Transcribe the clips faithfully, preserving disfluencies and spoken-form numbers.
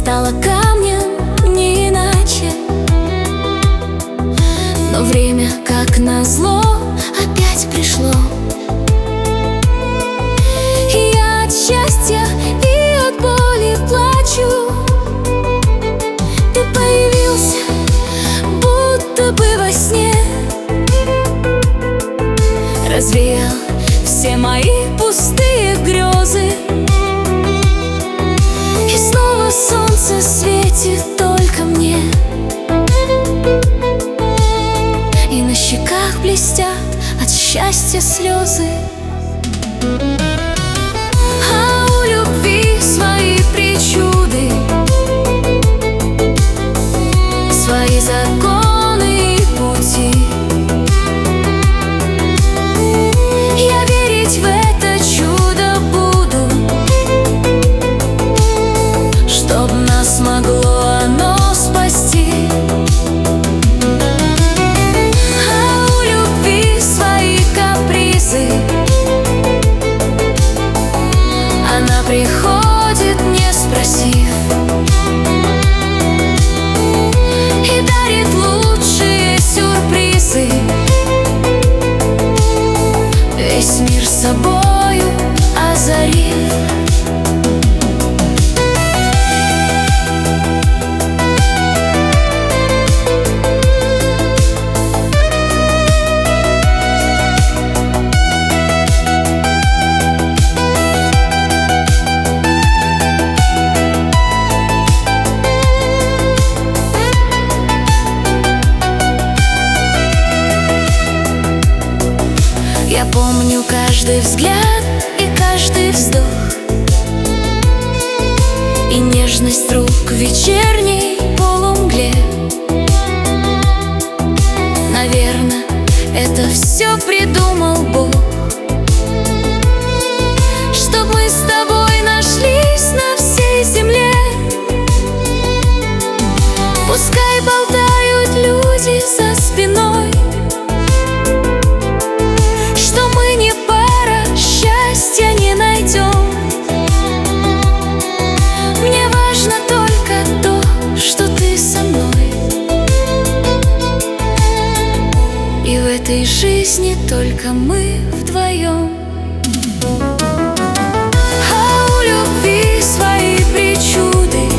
стала камнем, не иначе. Но время, как назло, опять пришло. И я от счастья и от боли плачу. Ты появился, будто бы во сне, развеял все мои пустые грезы. И снова солнце светит только мне, и на щеках блестят от счастья слезы. А у любви свои причуды, свои законы и пути. Я верить в это чудо буду, чтоб нас могло оно спасти. А у любви свои капризы, она приходит, не спросив, и дарит лучшие сюрпризы, весь мир собою озарив. Я помню каждый взгляд и каждый вздох, и нежность рук в вечерней полумгле. Наверно, это все придумал Бог, чтоб мы с тобой нашлись на всей земле. Пускай болтают люди за спиной, счастья не найдем. Мне важно только то, что ты со мной, и в этой жизни только мы вдвоем. А у любви свои причуды,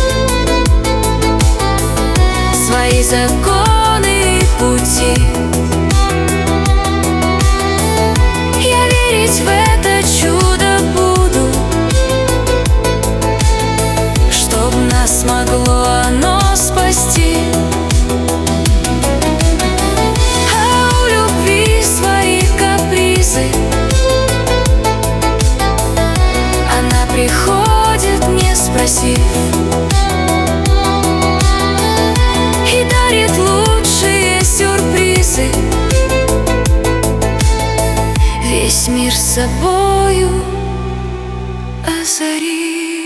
свои законы и пути. В это чудо буду, чтоб нас могло оно спасти. А у любви свои капризы, она приходит, не спросив, и дарит лучшие сюрпризы, весь мир собою озарит.